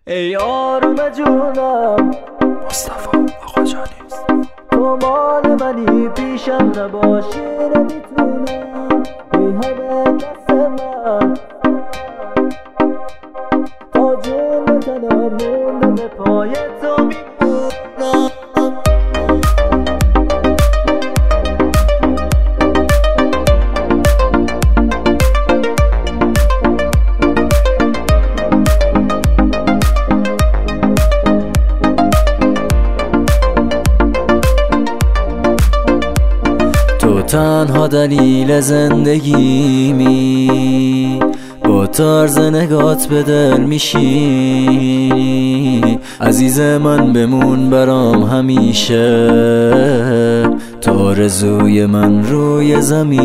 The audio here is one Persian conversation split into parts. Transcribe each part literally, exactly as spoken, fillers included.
ای آروم جونم مصطفی آقاجانی، تو مال منی، پیشم نباشی نمیتونم. ای همه دست من تا جون به تنم مونده، به پای تو میمونم. تو تنها دلیل زندگیمی، با طرز نگات به دل میشینی. عزیز من بمون برام همیشه، تو آرزوی من روی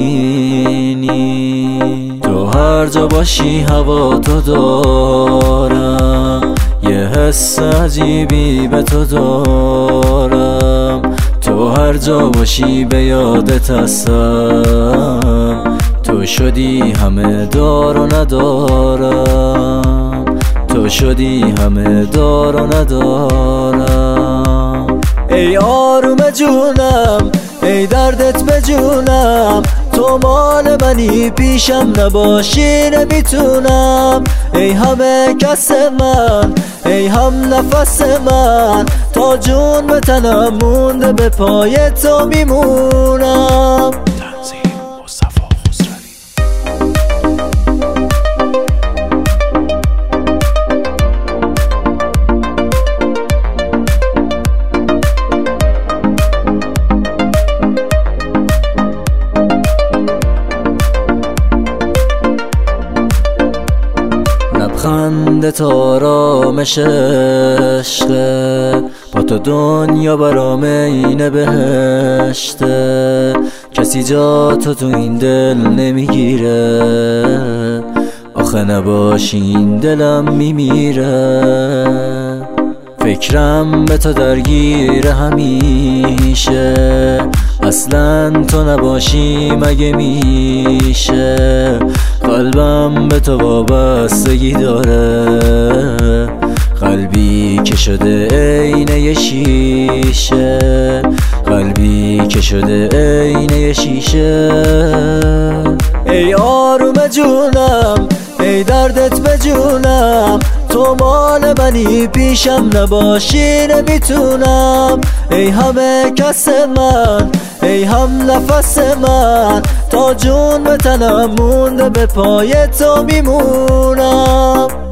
زمینی. تو هر جا باشی هوا تو دارم، یه حس عجیبی به تو دارم. تو هر جا باشی به یادت هستم، تو شدی همه دار و ندارم، تو شدی همه دار و ندارم. ای آروم جونم، ای دردت به جونم، تو مال منی، پیشم نباشی نمیتونم. ای همه کس من، ای هم نفس من، تا جون به تنم مونده، به پای تو میمونم. تنظیم مصطفی خسروی. لبخند تو آرامش عشقه، با تو دنیا برام اینه بهشته. کسی جا تو تو این دل نمیگیره، آخه نباشی این دلم میمیره. فکرم به تو درگیر همیشه، اصلا تو نباشی مگه میشه. قلبم به تو وابستگی داره، قلبی که شده عینه یه شیشه، قلبی که شده عینه یه شیشه. ای آروم جونم، ای دردت به جونم، تو مال منی، پیشم نباشی نمیتونم. ای همه کس من، ای هم نفس من، تا جون به تنم مونده، به پای تو میمونم.